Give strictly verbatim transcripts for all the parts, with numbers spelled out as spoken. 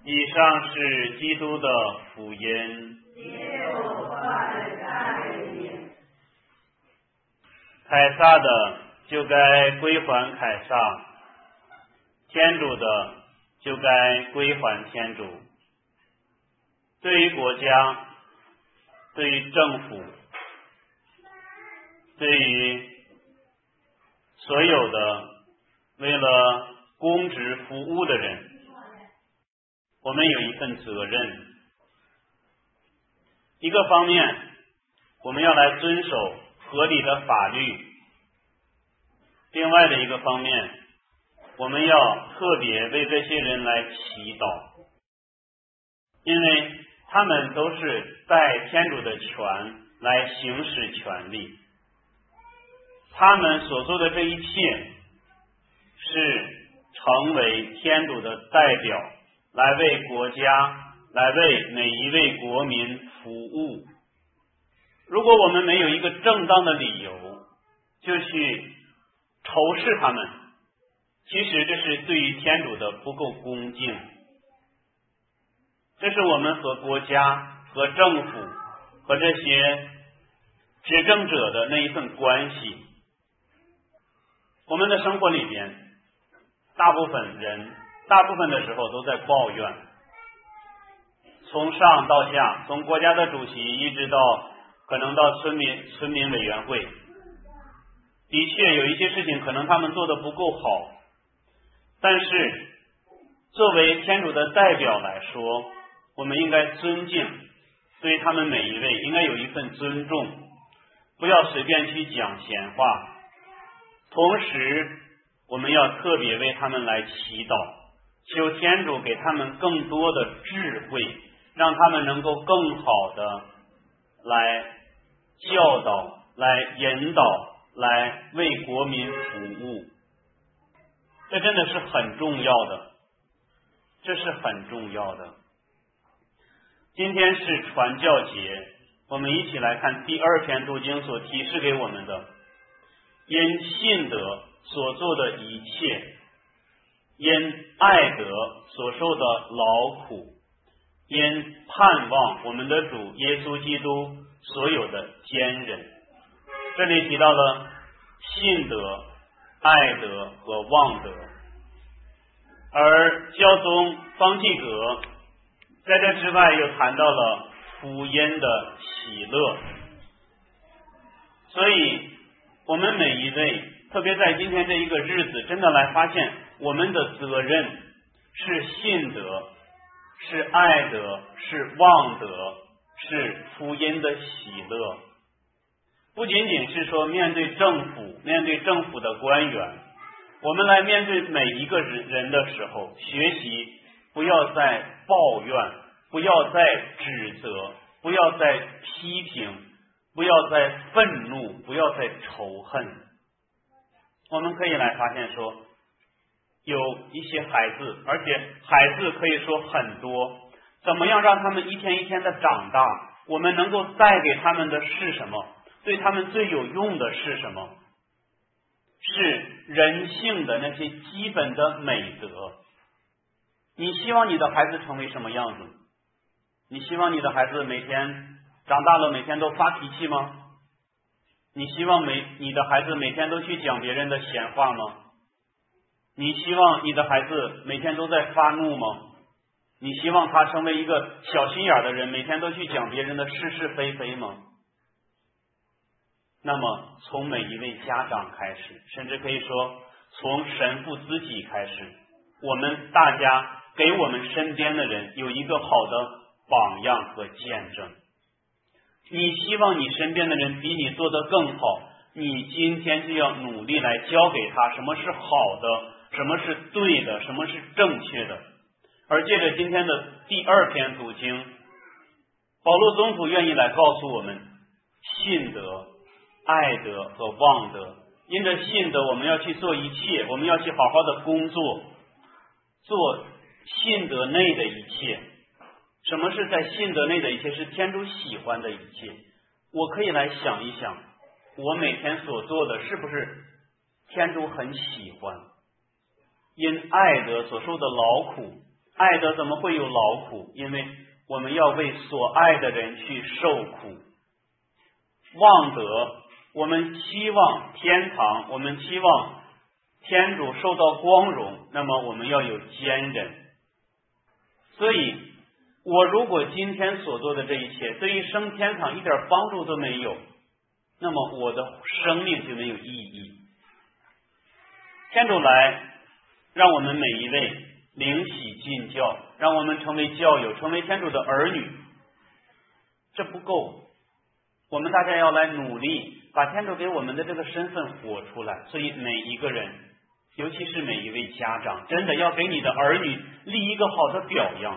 以上是基督的福音。凯撒的就该归还凯撒，天主的就该归还天主。对于国家，对于政府，对于所有的为了公职服务的人，我们有一份责任。一个方面，我们要来遵守合理的法律；另外的一个方面，我们要特别为这些人来祈祷，因为他们都是带天主的权来行使权利，他们所做的这一切是成为天主的代表，来为国家，来为每一位国民服务。如果我们没有一个正当的理由就去仇视他们，其实这是对于天主的不够恭敬，这是我们和国家和政府和这些执政者的那一份关系。我们的生活里边，大部分人大部分的时候都在抱怨，从上到下，从国家的主席一直到可能到村民村民委员会，的确有一些事情可能他们做得不够好，但是作为天主的代表来说，我们应该尊敬，对他们每一位应该有一份尊重，不要随便去讲闲话。同时我们要特别为他们来祈祷，求天主给他们更多的智慧，让他们能够更好的来教导，来引导，来为国民服务。这真的是很重要的，这是很重要的。今天是传教节，我们一起来看第二篇读经所提示给我们的，因信德所做的一切，因爱德所受的劳苦，因盼望我们的主耶稣基督所有的坚忍。这里提到了信德、爱德和望德，而教宗方济各在这之外又谈到了福音的喜乐。所以我们每一位，特别在今天这一个日子，真的来发现我们的责任是信德，是爱德，是望德，是福音的喜乐。不仅仅是说面对政府，面对政府的官员，我们来面对每一个人的时候，学习不要再抱怨，不要再指责，不要再批评，不要再愤怒，不要再仇恨。我们可以来发现说，有一些孩子，而且孩子可以说很多，怎么样让他们一天一天的长大，我们能够带给他们的是什么？对他们最有用的是什么？是人性的那些基本的美德。你希望你的孩子成为什么样子？你希望你的孩子每天长大了每天都发脾气吗？你希望每你的孩子每天都去讲别人的闲话吗？你希望你的孩子每天都在发怒吗？你希望他成为一个小心眼的人，每天都去讲别人的是是非非吗？那么从每一位家长开始，甚至可以说从神父自己开始，我们大家给我们身边的人有一个好的榜样和见证。你希望你身边的人比你做得更好，你今天就要努力来教给他什么是好的，什么是对的，什么是正确的。而借着今天的第二篇读经，保禄宗徒愿意来告诉我们，信德、爱德和望德。因着信德，我们要去做一切，我们要去好好的工作，做信德内的一切。什么是在信德内的一切？是天主喜欢的一切。我可以来想一想，我每天所做的是不是天主很喜欢？因爱德所受的劳苦， 爱德怎么会有劳苦？因为我们要为所爱的人去受苦。望德，我们期望天堂，我们期望天主受到光荣，那么我们要有坚忍。所以我如果今天所做的这一切对于升天堂一点帮助都没有，那么我的生命就没有意义。天主来让我们每一位灵洗浸教，让我们成为教友，成为天主的儿女，这不够，我们大家要来努力把天主给我们的这个身份活出来。所以每一个人，尤其是每一位家长，真的要给你的儿女立一个好的表样，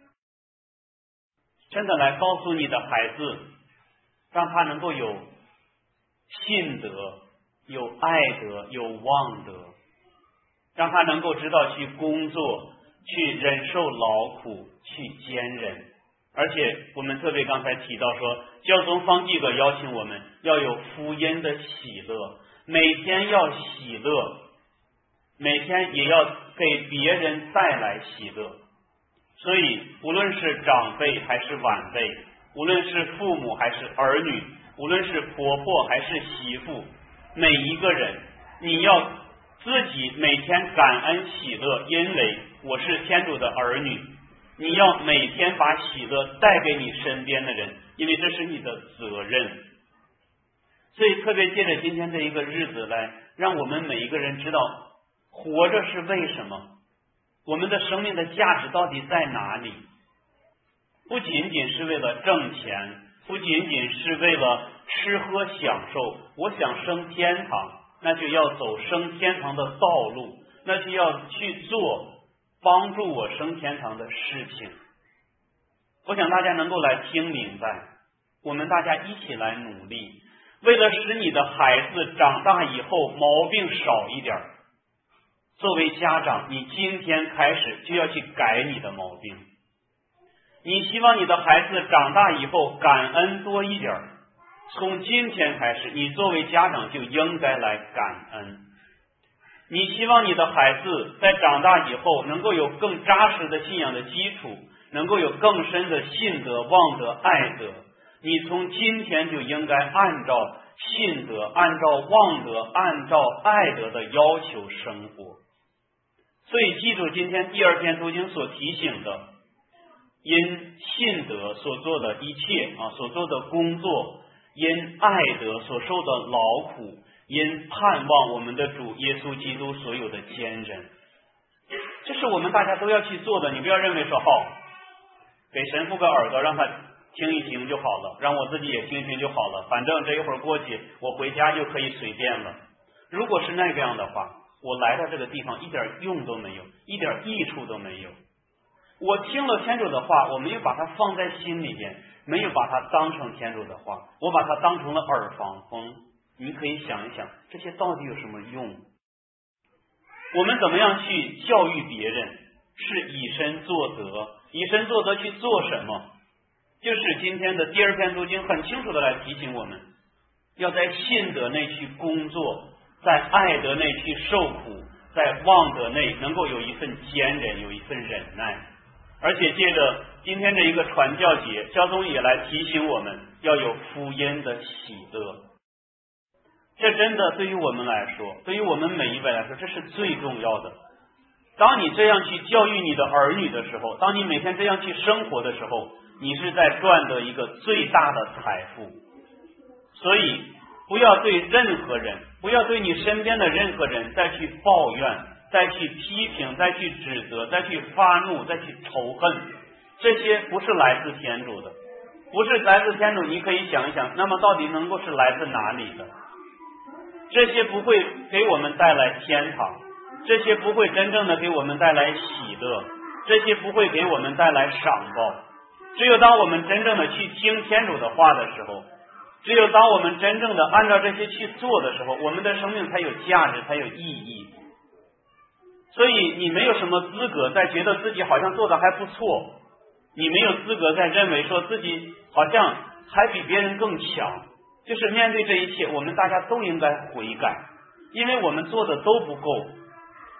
真的来告诉你的孩子，让他能够有信德，有爱德，有望德，让他能够知道去工作，去忍受劳苦，去坚忍。而且我们特别刚才提到说，教宗方济各邀请我们要有福音的喜乐，每天要喜乐，每天也要给别人带来喜乐。所以无论是长辈还是晚辈，无论是父母还是儿女，无论是婆婆还是媳妇，每一个人你要自己每天感恩喜乐，因为我是天主的儿女。你要每天把喜乐带给你身边的人，因为这是你的责任。所以特别借着今天这一个日子来，让我们每一个人知道活着是为什么，我们的生命的价值到底在哪里。不仅仅是为了挣钱，不仅仅是为了吃喝享受，我想升天堂，那就要走升天堂的道路，那就要去做帮助我升天堂的事情。我想大家能够来听明白，我们大家一起来努力，为了使你的孩子长大以后毛病少一点，作为家长，你今天开始就要去改你的毛病。你希望你的孩子长大以后感恩多一点，从今天开始，你作为家长就应该来感恩。你希望你的孩子在长大以后能够有更扎实的信仰的基础，能够有更深的信德、望德、爱德，你从今天就应该按照信德、按照望德、按照爱德的要求生活。所以记住今天第二篇读经所提醒的，因信德所做的一切啊，所做的工作，因爱德所受的劳苦，因盼望我们的主耶稣基督所有的坚忍，这是我们大家都要去做的。你不要认为说好，给神父个耳朵让他听一听就好了，让我自己也听一听就好了，反正这一会儿过去我回家就可以随便了。如果是那个样的话，我来到这个地方一点用都没有，一点益处都没有。我听了天主的话，我没有把它放在心里边，没有把它当成天主的话，我把它当成了耳旁风。你可以想一想，这些到底有什么用？我们怎么样去教育别人？是以身作则。以身作则去做什么？就是今天的第二篇读经很清楚的来提醒我们，要在信德内去工作，在爱德内去受苦，在望德内能够有一份坚忍，有一份忍耐。而且借着今天这一个传教节，教宗也来提醒我们要有福音的喜乐。这真的对于我们来说，对于我们每一位来说，这是最重要的。当你这样去教育你的儿女的时候，当你每天这样去生活的时候，你是在赚得一个最大的财富。所以不要对任何人，不要对你身边的任何人再去抱怨，再去批评，再去指责，再去发怒，再去仇恨，这些不是来自天主的，不是来自天主。你可以想一想，那么到底能够是来自哪里的？这些不会给我们带来天堂，这些不会真正的给我们带来喜乐，这些不会给我们带来赏报。只有当我们真正的去听天主的话的时候，只有当我们真正的按照这些去做的时候，我们的生命才有价值，才有意义。所以你没有什么资格再觉得自己好像做的还不错，你没有资格再认为说自己好像还比别人更强。就是面对这一切，我们大家都应该悔改，因为我们做的都不够。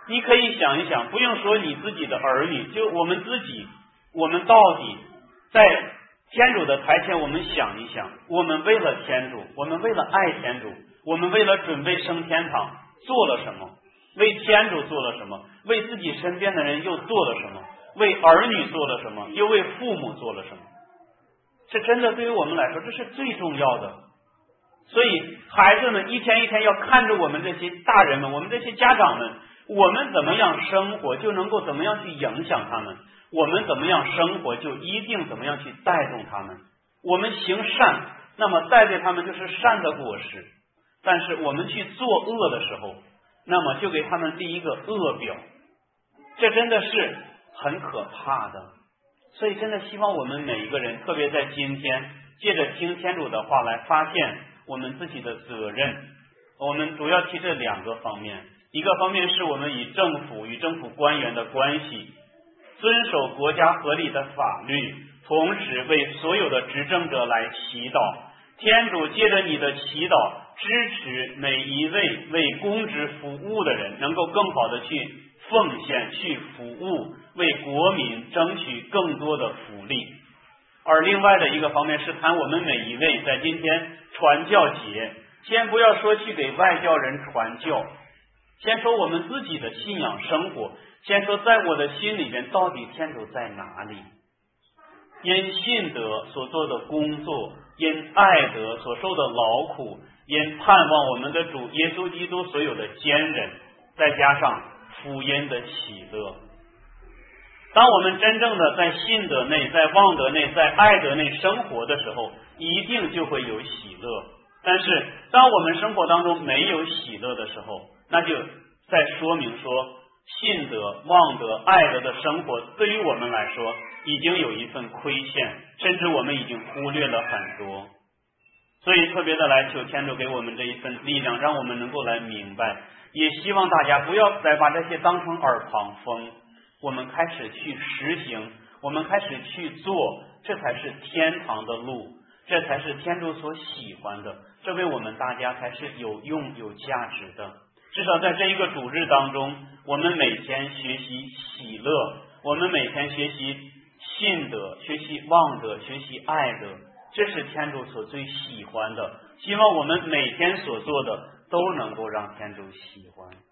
你可以想一想，不用说你自己的儿女，就我们自己，我们到底在天主的台前，我们想一想，我们为了天主，我们为了爱天主，我们为了准备升天堂做了什么？为天主做了什么？为自己身边的人又做了什么？为儿女做了什么？又为父母做了什么？这真的对于我们来说，这是最重要的。所以孩子们一天一天要看着我们这些大人们，我们这些家长们，我们怎么样生活，就能够怎么样去影响他们；我们怎么样生活，就一定怎么样去带动他们。我们行善，那么带给他们就是善的果实；但是我们去做恶的时候，那么就给他们立一个恶表。这真的是很可怕的。所以真的希望我们每一个人，特别在今天，借着听天主的话来发现我们自己的责任。我们主要提这两个方面，一个方面是我们与政府与政府官员的关系，遵守国家合理的法律，同时为所有的执政者来祈祷。天主借着你的祈祷，支持每一位为公职服务的人能够更好的去奉献，去服务，为国民争取更多的福利。而另外的一个方面是谈我们每一位在今天传教节，先不要说去给外教人传教，先说我们自己的信仰生活，先说在我的心里边到底天主在哪里。因信德所做的工作，因爱德所受的劳苦，因盼望我们的主耶稣基督所有的坚忍，再加上福音的喜乐。当我们真正的在信德内，在望德内，在爱德内生活的时候，一定就会有喜乐。但是当我们生活当中没有喜乐的时候，那就在说明说信德、望德、爱德的生活对于我们来说已经有一份亏欠，甚至我们已经忽略了很多。所以特别的来求天主给我们这一份力量，让我们能够来明白，也希望大家不要再把这些当成耳旁风，我们开始去实行，我们开始去做，这才是天堂的路，这才是天主所喜欢的，这为我们大家才是有用有价值的。至少在这一个主日当中，我们每天学习喜乐，我们每天学习信德，学习望德，学习爱德，这是天主所最喜欢的。希望我们每天所做的都能够让天主喜欢。